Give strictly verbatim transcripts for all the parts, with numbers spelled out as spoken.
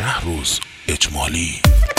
شهروز اجمالی.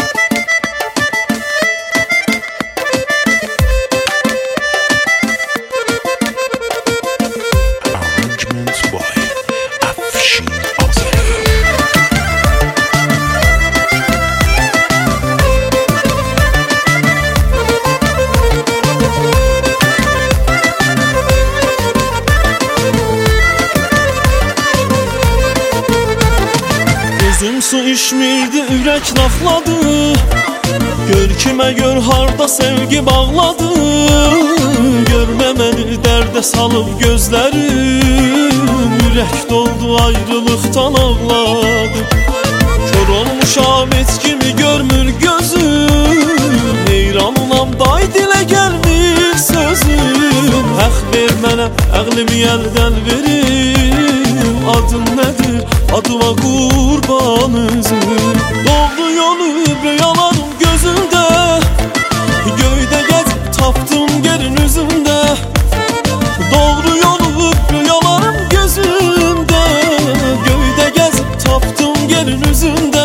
Gözüm su içmirdi, ürək laxladı. Gör kimə gör harda sevgi bağladı. Görmə məni dərdə salıb gözlərim. Ürək doldu, ayrılıqdan ağladı. Kör olmuşam, heç kimi görmür gözüm. Heyranam, day dilə gəlmir sözüm. Həq ver mənə, əqlimi əldən verim. Adın nədir? Adıma qurban üzüm. Doğru yolu rüyalarım gözümdə. Göydə gəzib tapdım yerin üzümdə. Doğru yolu rüyalarım gözümdə. Göydə gəzib tapdım yerin üzümdə.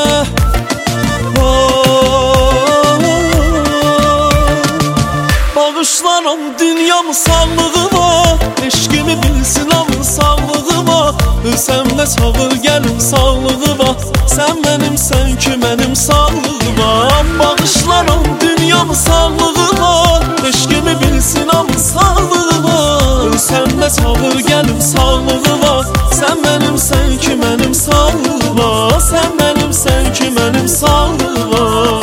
Bağışlaram dünyamı sağlığıma. Eşkimi bilsin amın sağlığıma. Ölsəm də çağır gəlim sağlığıma. Sən mənim, sən ki mənim sağlığıma. Bağışlaram dünyamı sağlığıma. Eşkimi bilsin amın sağlığıma. Ölsəm də çağır gəlim sağlığıma. Sən mənim, sən ki mənim sağlığıma. Sən mənim, sən ki mənim sağlığıma.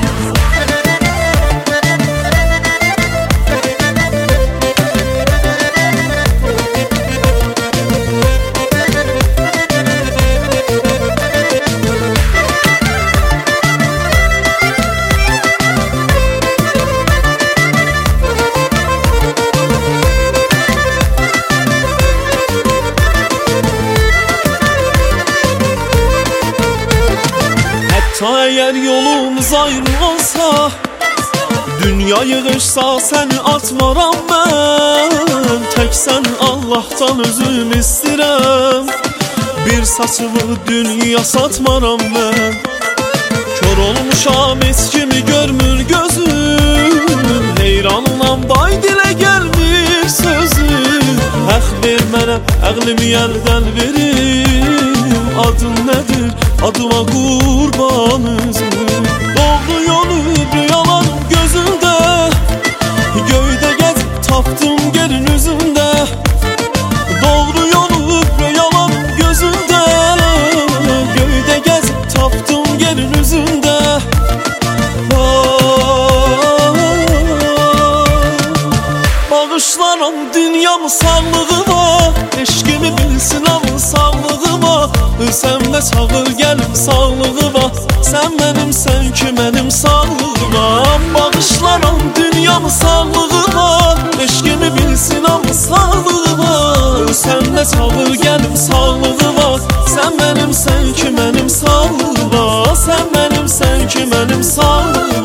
Ta eğer yolumuz ayrı olsa, dünya yığışsa seni atmaram ben. Tek sen Allah'tan özüm istirəm. Bir saçımı dünya satmaram ben. Kör olmuşam, heç kimi görmür gözüm. Heyranam, day dilə gəlmir sözüm. Həq ver mənə, əqlimi əldən verim. Adın nədir? Adıma qurban üzüm. Doğru yolu rüyalarım gözümdə. Göydə gəzib tapdım yerin üzümdə. Doğru yolu rüyalarım gözümdə. Göydə gəzib tapdım yerin üzümdə. Bağışlaram dünyamı sağlığıma. Eşkimi bilsin amın sağlığıma. Ölsəm də çağır gəlim sağlığıma. Sən mənim, sən ki mənim sağlığıma. Bağışlaram dünyamı sağlığıma. Eşkimi bilsin amın sağlığıma. Ölsəm də çağır gəlim sağlığıma. Sən mənim, sən ki mənim sağlığıma. Sən mənim, sən ki mənim sağlığıma.